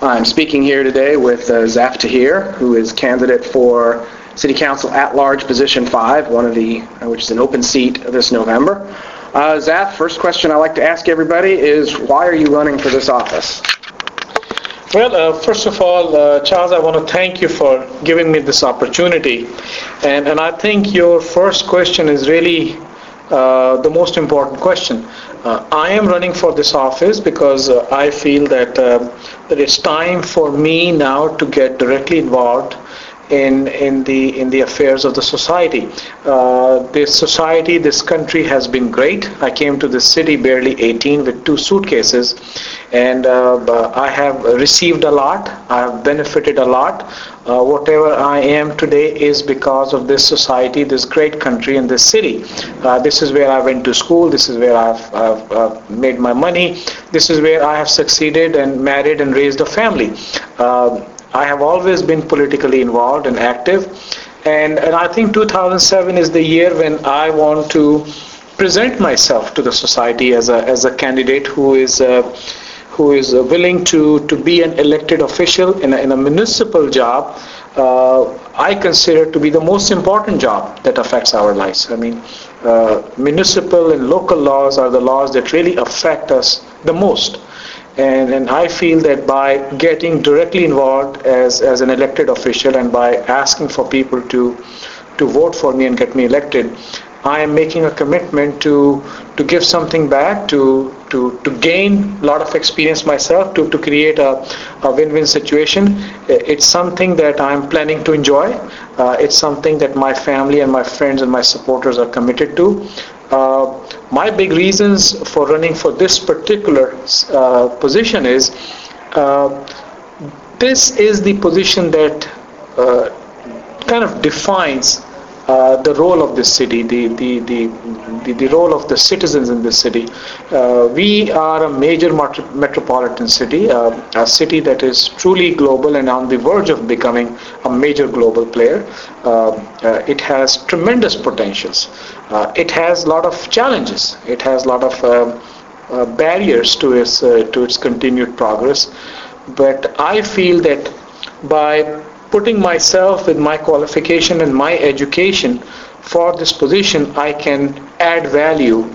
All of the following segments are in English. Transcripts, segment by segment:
I'm speaking here today with Zaf Tahir, who is candidate for City Council at-large position 5, which is an open seat this November. Zaf, first question I like to ask everybody is, why are you running for this office? Well, first of all, Charles, I want to thank you for giving me this opportunity. And I think your first question is really the most important question. I am running for this office because I feel that it's time for me now to get directly involved in the affairs of the society. This country has been great. I came to this city barely 18 with 2 suitcases, and I have received a lot. I have benefited a lot. Whatever I am today is because of this society, this great country, and this city. This is where I went to school. This is where I've made my money. This is where I have succeeded and married and raised a family. I have always been politically involved and active, and I think 2007 is the year when I want to present myself to the society as a candidate who is willing to be an elected official in a municipal job. I consider to be the most important job that affects our lives. I mean, municipal and local laws are the laws that really affect us the most. And I feel that by getting directly involved as an elected official and by asking for people to vote for me and get me elected, I am making a commitment to give something back, to gain a lot of experience myself, to create a win-win situation. It's something that I'm planning to enjoy. It's something that my family and my friends and my supporters are committed to. My big reasons for running for this particular position is this is the position that kind of defines the role of this city, the role of the citizens in this city. We are a major metropolitan city, a city that is truly global and on the verge of becoming a major global player. It has tremendous potentials. It has a lot of challenges. It has a lot of barriers to its continued progress. But I feel that by putting myself with my qualification and my education for this position, I can add value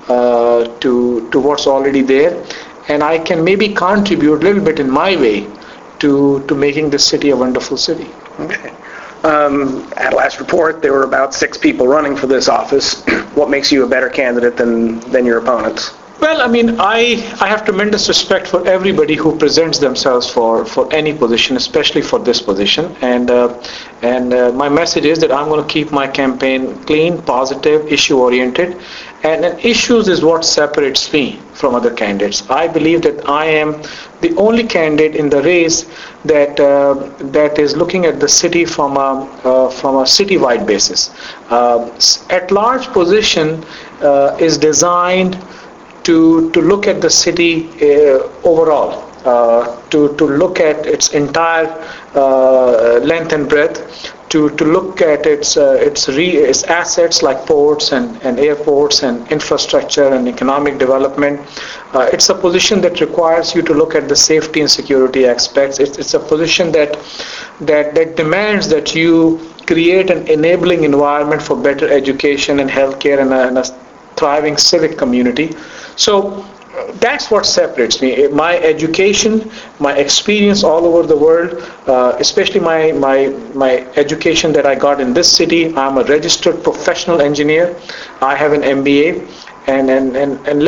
to what's already there, and I can maybe contribute a little bit in my way to making this city a wonderful city. Okay. At last report, there were about 6 people running for this office. What makes you a better candidate than your opponents? Well, I mean, I have tremendous respect for everybody who presents themselves for any position, especially for this position. And my message is that I'm going to keep my campaign clean, positive, issue-oriented. And issues is what separates me from other candidates. I believe that I am the only candidate in the race that is looking at the city from a city-wide basis. At-large position is designed to look at the city overall, to look at its entire length and breadth, to look at its assets like ports and airports and infrastructure and economic development. It's a position that requires you to look at the safety and security aspects. It's a position that demands that you create an enabling environment for better education and healthcare and a thriving civic community. So that's what separates me. My education, my experience all over the world, especially my education that I got in this city. I'm a registered professional engineer. I have an MBA, and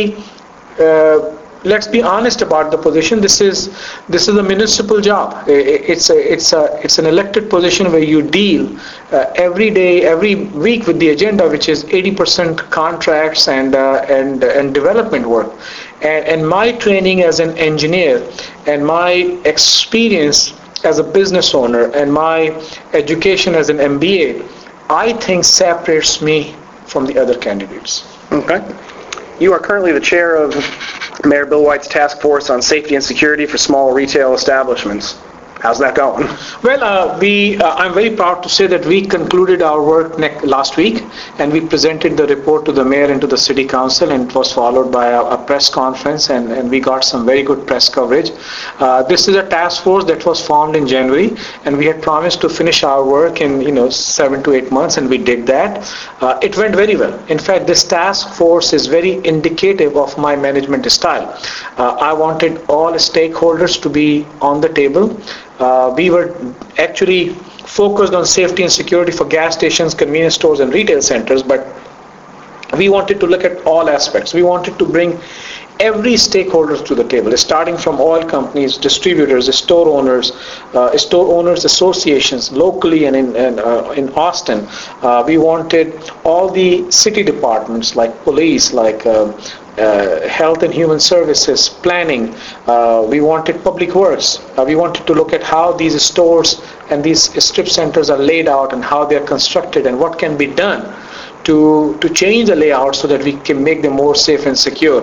let's be honest about the position. This is a municipal job. It's an elected position where you deal every day, every week with the agenda, which is 80% contracts and development work. And my training as an engineer and my experience as a business owner and my education as an MBA, I think separates me from the other candidates. Okay. You are currently the chair of Mayor Bill White's task force on safety and security for small retail establishments. How's that going? Well, I'm very proud to say that we concluded our work last week, and we presented the report to the mayor and to the city council, and it was followed by a press conference, and we got some very good press coverage. This is a task force that was formed in January, and we had promised to finish our work in 7 to 8 months, and we did that. It went very well. In fact, this task force is very indicative of my management style. I wanted all stakeholders to be on the table. We were actually focused on safety and security for gas stations, convenience stores, and retail centers, but we wanted to look at all aspects. We wanted to bring every stakeholder to the table, starting from oil companies, distributors, store owners associations locally and in Austin. We wanted all the city departments like police, like health and human services, planning. We wanted public works. We wanted to look at how these stores and these strip centers are laid out and how they are constructed and what can be done to change the layout so that we can make them more safe and secure.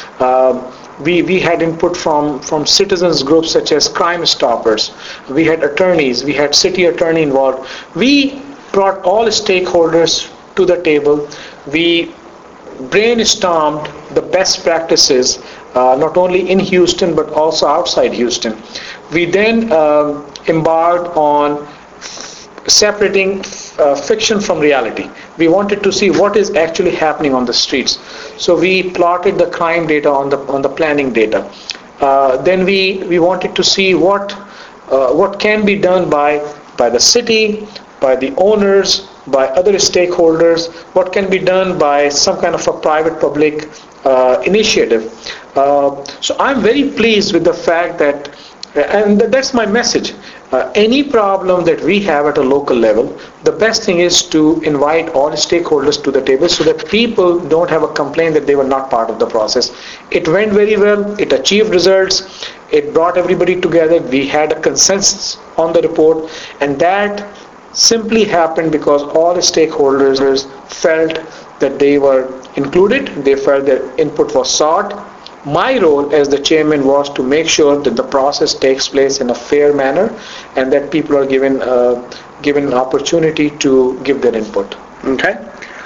We had input from citizens groups such as Crime Stoppers. We had attorneys. We had city attorney involved. We brought all stakeholders to the table. We brainstormed the best practices, not only in Houston but also outside Houston. We then embarked on separating fiction from reality. We wanted to see what is actually happening on the streets. So we plotted the crime data on the planning data. Then we wanted to see what can be done by the city, by the owners, by other stakeholders, what can be done by some kind of a private-public initiative. So I'm very pleased with the fact that, and that's my message, any problem that we have at a local level, the best thing is to invite all stakeholders to the table so that people don't have a complaint that they were not part of the process. It went very well, it achieved results, it brought everybody together, we had a consensus on the report, and that simply happened because all the stakeholders felt that they were included, they felt their input was sought. My role as the chairman was to make sure that the process takes place in a fair manner and that people are given an opportunity to give their input. Okay.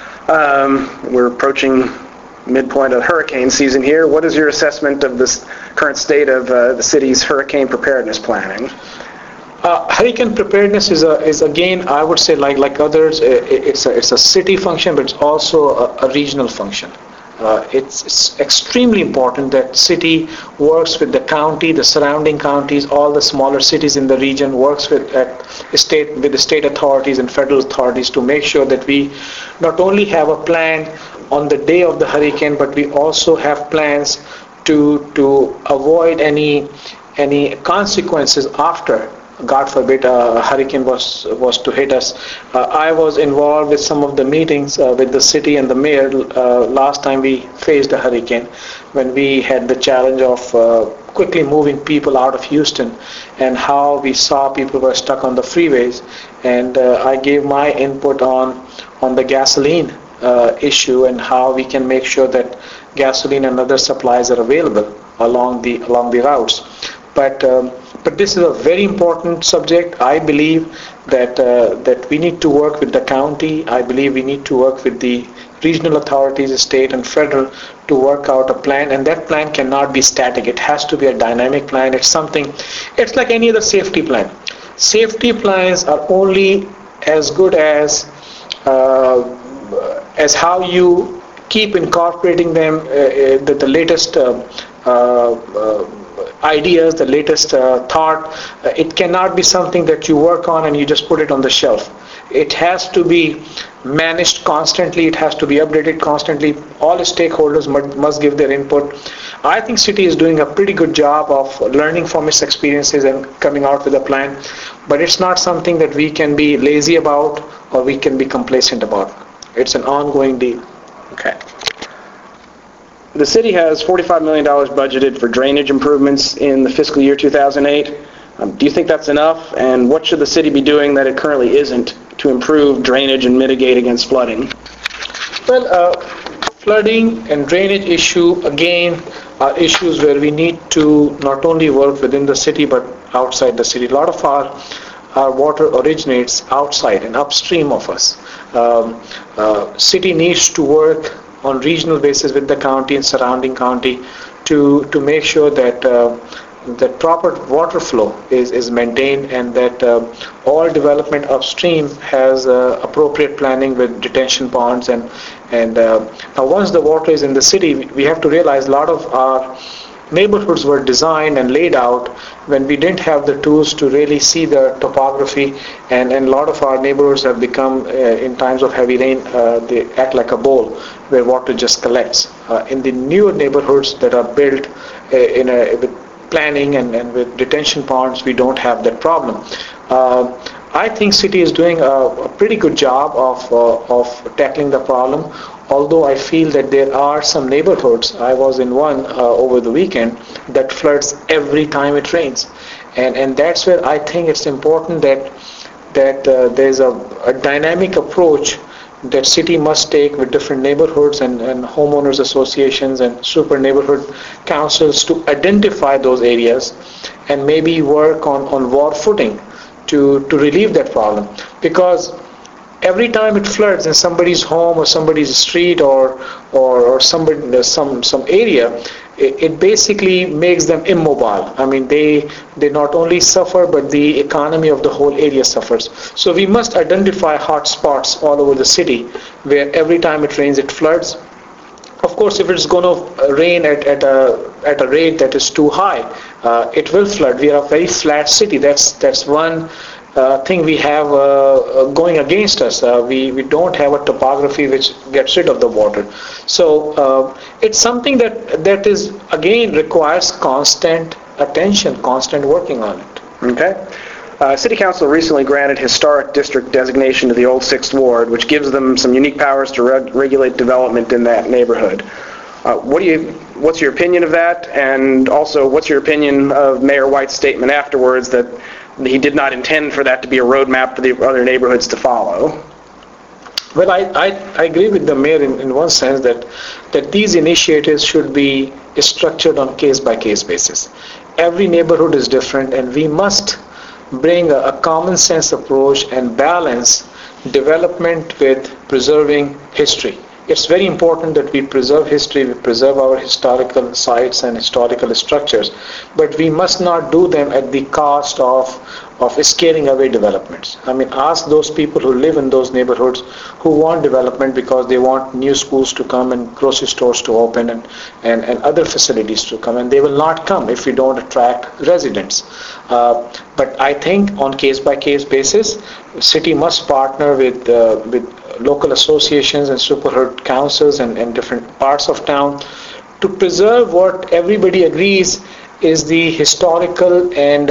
We're approaching midpoint of hurricane season here. What is your assessment of this current state of the city's hurricane preparedness planning? Hurricane preparedness is again, I would say, like others, it's a city function, but it's also a regional function. It's extremely important that city works with the county, the surrounding counties, all the smaller cities in the region, works with the state authorities and federal authorities to make sure that we not only have a plan on the day of the hurricane, but we also have plans to avoid any consequences after, God forbid, a hurricane was to hit us. I was involved with some of the meetings with the city and the mayor last time we faced a hurricane, when we had the challenge of quickly moving people out of Houston and how we saw people were stuck on the freeways. And I gave my input on the gasoline issue and how we can make sure that gasoline and other supplies are available along the routes. But this is a very important subject. I believe that we need to work with the county. I believe we need to work with the regional authorities, state and federal, to work out a plan. And that plan cannot be static. It has to be a dynamic plan. It's like any other safety plan. Safety plans are only as good as how you keep incorporating them, the latest ideas, the latest thought. It cannot be something that you work on and you just put it on the shelf. It has to be managed constantly. It has to be updated constantly. All stakeholders must give their input. I think city is doing a pretty good job of learning from its experiences and coming out with a plan. But it's not something that we can be lazy about or we can be complacent about. It's an ongoing deal. Okay. The city has $45 million budgeted for drainage improvements in the fiscal year 2008. Do you think that's enough? And what should the city be doing that it currently isn't to improve drainage and mitigate against flooding? Well, flooding and drainage issue, again, are issues where we need to not only work within the city but outside the city. A lot of our water originates outside and upstream of us. City needs to work on regional basis with the county and surrounding county to make sure that that proper water flow is maintained, and that all development upstream has appropriate planning with detention ponds. And now once the water is in the city, we have to realize a lot of our neighborhoods were designed and laid out when we didn't have the tools to really see the topography, and a lot of our neighborhoods have become, in times of heavy rain, they act like a bowl where water just collects. In the newer neighborhoods that are built with planning and with detention ponds, we don't have that problem. I think city is doing a pretty good job of tackling the problem, although I feel that there are some neighborhoods, I was in one over the weekend, that floods every time it rains. And that's where I think it's important that there's a dynamic approach that city must take with different neighborhoods and homeowners associations and super neighborhood councils to identify those areas and maybe work on war footing to relieve that problem. Because every time it floods in somebody's home or somebody's street or somebody some area, it basically makes them immobile. I mean, they not only suffer, but the economy of the whole area suffers. So we must identify hot spots all over the city where every time it rains, it floods. Of course, if it's going to rain at a rate that is too high, it will flood. We are a very flat city. That's one thing we have going against us. We don't have a topography which gets rid of the water. So it's something that is, again, requires constant attention, constant working on it. Okay. City Council recently granted historic district designation to the Old Sixth Ward, which gives them some unique powers to regulate development in that neighborhood. What's your opinion of that? And also, what's your opinion of Mayor White's statement afterwards that he did not intend for that to be a roadmap for the other neighborhoods to follow? Well, I agree with the mayor in one sense that these initiatives should be structured on case-by-case basis. Every neighborhood is different, and we must bring a common sense approach and balance development with preserving history. It's very important that we preserve history, we preserve our historical sites and historical structures, but we must not do them at the cost of scaling away developments. I mean, ask those people who live in those neighborhoods who want development because they want new schools to come and grocery stores to open and other facilities to come, and they will not come if we don't attract residents. But I think on case-by-case basis, the city must partner with local associations and superherd councils and different parts of town to preserve what everybody agrees is the historical and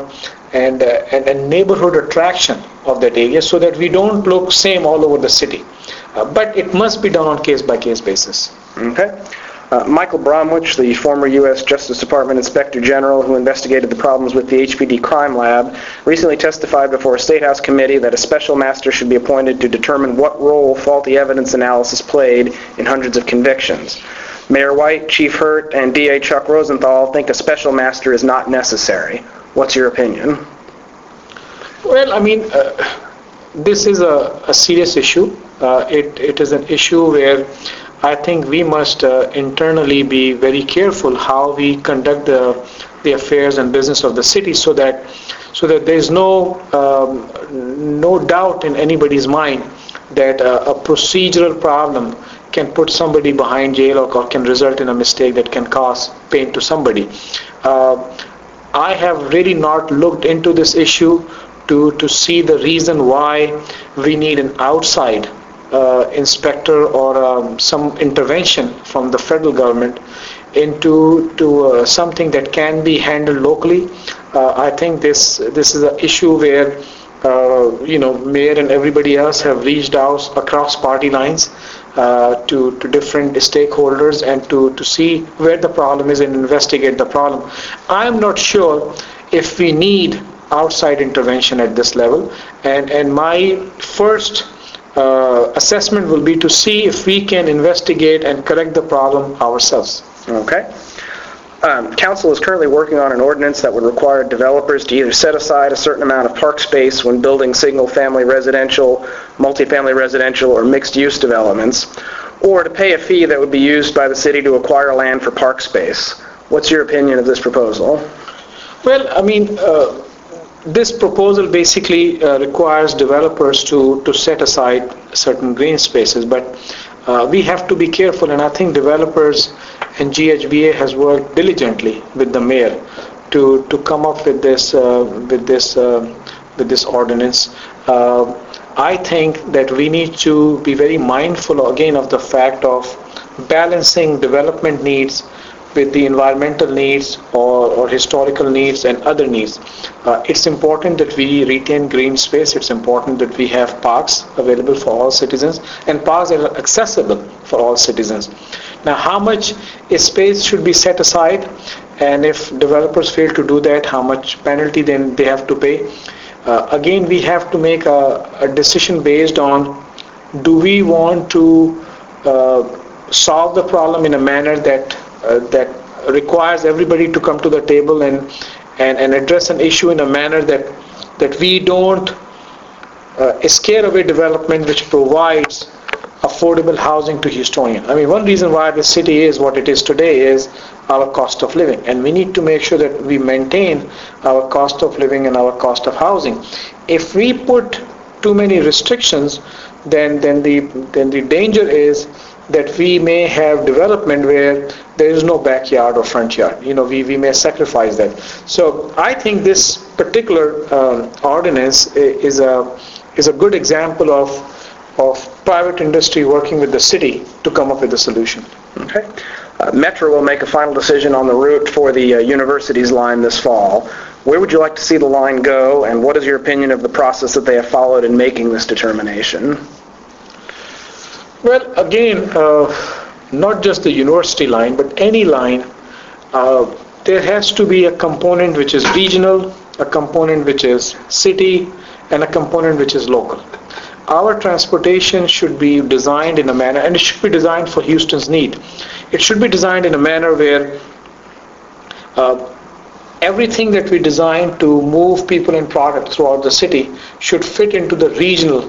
neighborhood attraction of that area, so that we don't look same all over the city. But it must be done on case-by-case basis. Okay. Michael Bromwich, the former U.S. Justice Department Inspector General who investigated the problems with the HPD crime lab, recently testified before a State House committee that a special master should be appointed to determine what role faulty evidence analysis played in hundreds of convictions. Mayor White, Chief Hurt, and DA Chuck Rosenthal think a special master is not necessary. What's your opinion? Well, I mean, this is a serious issue. It is an issue where I think we must internally be very careful how we conduct the affairs and business of the city, so that there is no doubt in anybody's mind that a procedural problem can put somebody behind jail or can result in a mistake that can cause pain to somebody. I have really not looked into this issue to see the reason why we need an outside inspector or some intervention from the federal government into something that can be handled locally. I think this is an issue where mayor and everybody else have reached out across party lines to different stakeholders and to see where the problem is and investigate the problem. I'm not sure if we need outside intervention at this level, and my first assessment will be to see if we can investigate and correct the problem ourselves. Okay. Council is currently working on an ordinance that would require developers to either set aside a certain amount of park space when building single-family residential, multifamily residential, or mixed-use developments, or to pay a fee that would be used by the city to acquire land for park space. What's your opinion of this proposal? Well, I mean, this proposal basically requires developers to set aside certain green spaces, but we have to be careful, and I think developers and GHBA has worked diligently with the mayor to come up with this ordinance. I think that we need to be very mindful again of the fact of balancing development needs with the environmental needs or historical needs and other needs. It's important that we retain green space. It's important that we have parks available for all citizens and parks that are accessible for all citizens. Now, how much space should be set aside, and if developers fail to do that, how much penalty then they have to pay? Again, we have to make a decision based on, do we want to solve the problem in a manner that requires everybody to come to the table and address an issue in a manner that we don't scare away development which provides affordable housing to Houstonians. I mean, one reason why the city is what it is today is our cost of living, and we need to make sure that we maintain our cost of living and our cost of housing. If we put too many restrictions, then the danger is that we may have development where there is no backyard or front yard. You know, we may sacrifice that. So I think this particular ordinance is a good example of private industry working with the city to come up with a solution. Okay. Metro will make a final decision on the route for the university's line this fall. Where would you like to see the line go, and what is your opinion of the process that they have followed in making this determination? Well, again, not just the university line, but any line, there has to be a component which is regional, a component which is city, and a component which is local. Our transportation should be designed in a manner, and it should be designed for Houston's need. It should be designed in a manner where everything that we design to move people and product throughout the city should fit into the regional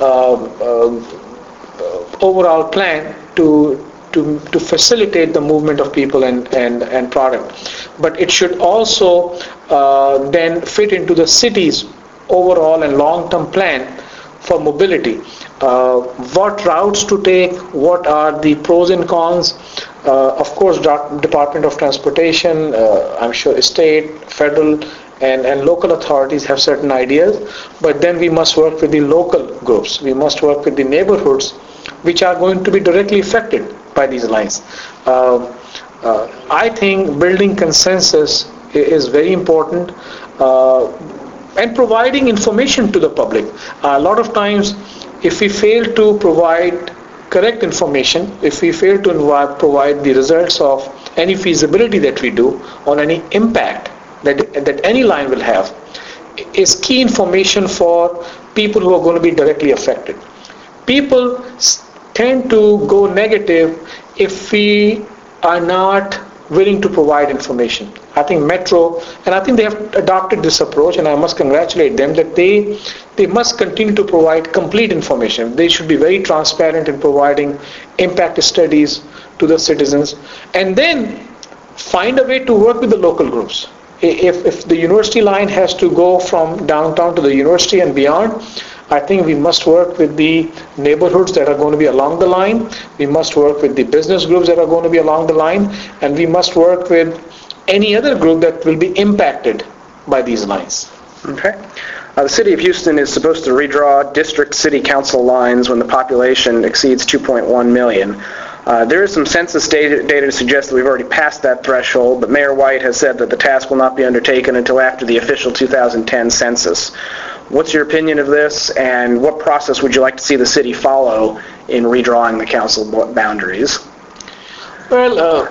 overall plan to facilitate the movement of people and product. But it should also then fit into the city's overall and long-term plan for mobility. What routes to take, what are the pros and cons. Of course, Department of Transportation, I'm sure state, federal, and local authorities have certain ideas, but then we must work with the local groups. We must work with the neighborhoods which are going to be directly affected by these lines. I think building consensus is very important, and providing information to the public. A lot of times, if we fail to provide correct information, if we fail to provide the results of any feasibility that we do on any impact that any line will have, is key information for people who are going to be directly affected. People tend to go negative if we are not willing to provide information. I think Metro, and I think they have adopted this approach, and I must congratulate them that they must continue to provide complete information. They should be very transparent in providing impact studies to the citizens, and then find a way to work with the local groups. If the university line has to go from downtown to the university and beyond, I think we must work with the neighborhoods that are going to be along the line. We must work with the business groups that are going to be along the line, and we must work with any other group that will be impacted by these lines. Okay. The City of Houston is supposed to redraw district city council lines when the population exceeds 2.1 million. There is some census data to suggest that we've already passed that threshold, but Mayor White has said that the task will not be undertaken until after the official 2010 census. What's your opinion of this, and what process would you like to see the city follow in redrawing the council boundaries? Well,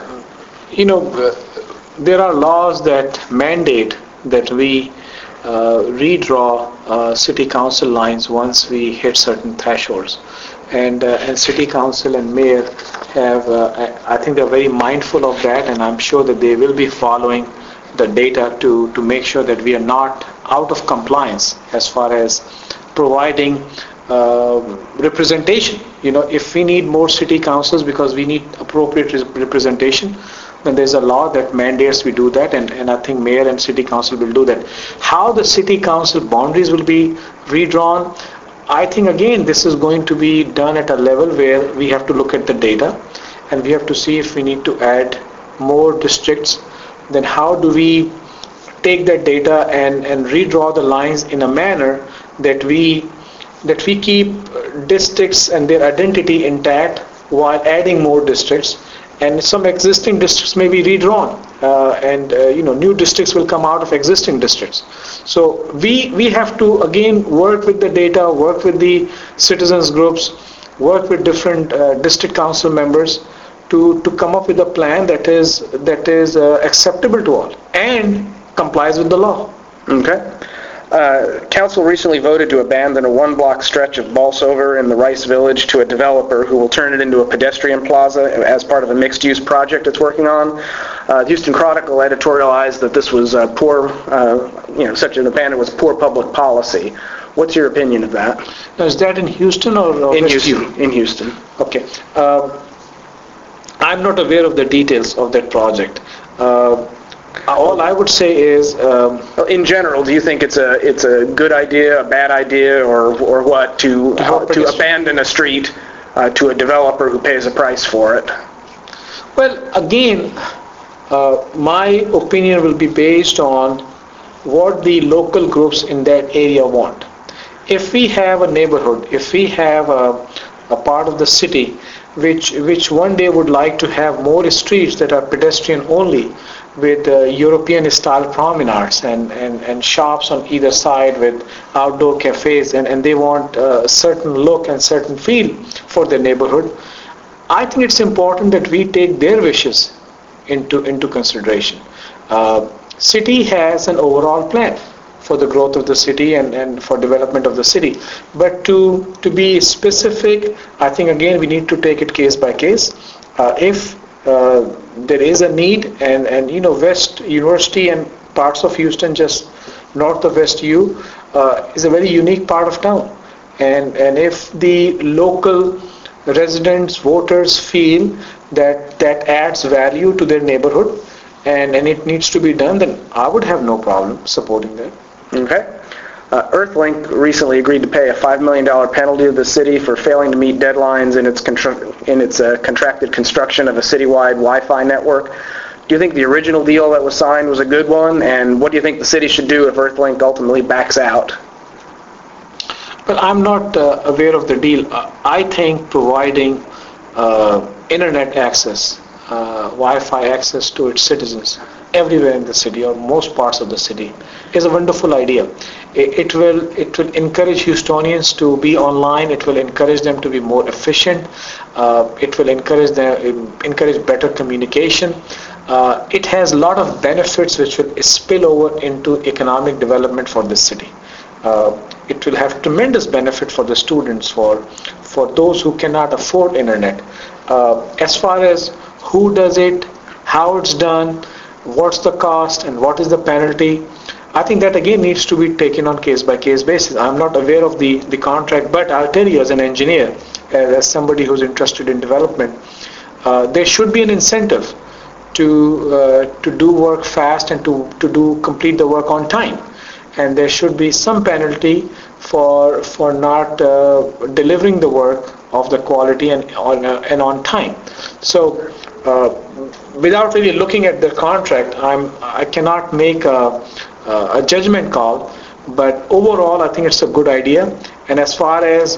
there are laws that mandate that we redraw city council lines once we hit certain thresholds, and city council and mayor I think they're very mindful of that, and I'm sure that they will be following the data to make sure that we are not out of compliance as far as providing representation. If we need more city councils because we need appropriate representation, then there's a law that mandates we do that, and I think mayor and city council will do that. How the city council boundaries will be redrawn, I think again this is going to be done at a level where we have to look at the data and we have to see if we need to add more districts. Then how do we take that data and redraw the lines in a manner that we keep districts and their identity intact while adding more districts, and some existing districts may be redrawn, and new districts will come out of existing districts. So we have to again work with the data, work with the citizens groups, work with different district council members to come up with a plan that is acceptable to all and complies with the law. Okay. Council recently voted to abandon a one-block stretch of Bolsover in the Rice Village to a developer who will turn it into a pedestrian plaza as part of a mixed-use project it's working on. The Houston Chronicle editorialized that this was poor, such an abandonment was poor public policy. What's your opinion of that? Now, is that in Houston or in Houston? In Houston. Okay. I'm not aware of the details of that project. All I would say is, in general, do you think it's a good idea, a bad idea, or what to abandon a street to a developer who pays a price for it? Well, again, my opinion will be based on what the local groups in that area want. If we have a neighborhood, if we have a part of the city which one day would like to have more streets that are pedestrian only, with European style promenades and shops on either side with outdoor cafes, and they want a certain look and certain feel for their neighborhood, I think it's important that we take their wishes into consideration. City has an overall plan for the growth of the city and for development of the city, but to be specific, I think again we need to take it case by case. If there is a need, and West University and parts of Houston just north of West U is a very unique part of town, and if the local residents, voters feel that adds value to their neighborhood and it needs to be done, then I would have no problem supporting that. Okay. Earthlink recently agreed to pay a $5 million penalty to the city for failing to meet deadlines in its contracted construction of a citywide Wi-Fi network. Do you think the original deal that was signed was a good one? And what do you think the city should do if Earthlink ultimately backs out? Well, I'm not aware of the deal. I think providing internet access, Wi-Fi access to its citizens everywhere in the city or most parts of the city is a wonderful idea. It will encourage Houstonians to be online. It will encourage them to be more efficient. It will encourage better communication. It has a lot of benefits which will spill over into economic development for the city. It will have tremendous benefit for the students, for those who cannot afford internet. As far as who does it, how it's done, what's the cost, and what is the penalty, I think that again needs to be taken on case-by-case basis. I'm not aware of the contract, but I'll tell you as an engineer, as somebody who's interested in development, there should be an incentive to do work fast and to complete the work on time. And there should be some penalty for not delivering the work of the quality and on time. So without really looking at the contract, I cannot make a judgment call, but overall I think it's a good idea. And as far as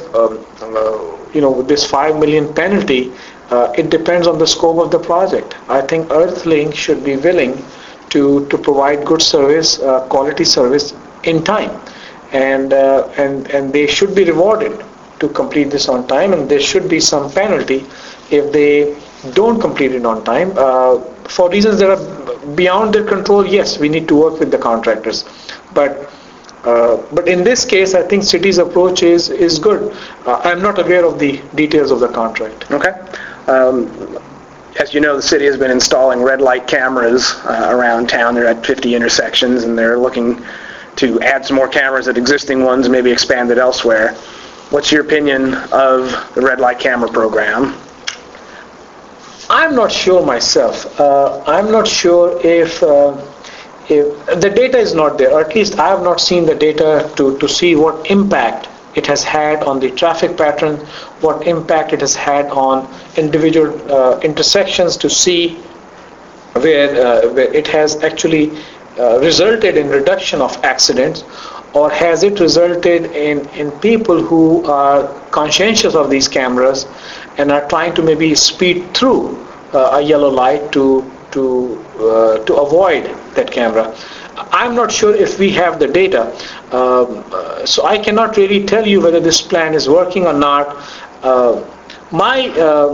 with this $5 million penalty, it depends on the scope of the project. I think Earthlink should be willing to provide good service, quality service in time, and they should be rewarded to complete this on time, and there should be some penalty if they don't complete it on time for reasons that are beyond their control. Yes, we need to work with the contractors, but in this case, I think city's approach is good. I'm not aware of the details of the contract. Okay. As you know, the city has been installing red light cameras around town. They're at 50 intersections, and they're looking to add some more cameras at existing ones, maybe expand it elsewhere. What's your opinion of the red light camera program? I'm not sure myself. I'm not sure if the data is not there, or at least I have not seen the data to see what impact it has had on the traffic pattern, what impact it has had on individual intersections, to see where it has actually resulted in reduction of accidents, or has it resulted in people who are conscientious of these cameras and are trying to maybe speed through a yellow light to avoid that camera. I'm not sure if we have the data, so I cannot really tell you whether this plan is working or not. My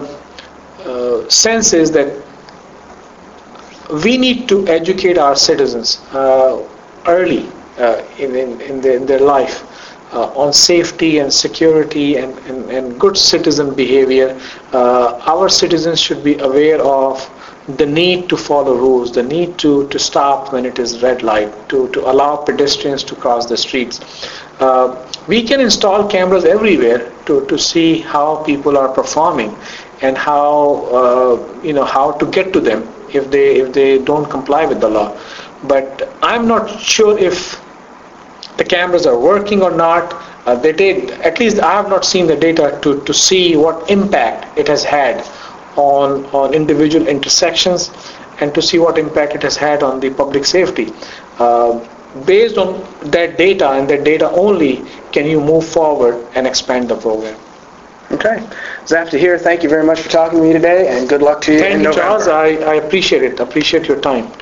sense is that we need to educate our citizens early in their life on safety and security and good citizen behavior. Our citizens should be aware of the need to follow rules, the need to stop when it is red light, to allow pedestrians to cross the streets. We can install cameras everywhere to see how people are performing and how to get to them if they don't comply with the law. But I'm not sure if the cameras are working or not. At least I have not seen the data to see what impact it has had on individual intersections, and to see what impact it has had on the public safety. Based on that data and that data only, can you move forward and expand the program. Okay. Zaf Tahir, thank you very much for talking to me today, and good luck to you in November. Thank you, Charles. I appreciate it. Appreciate your time.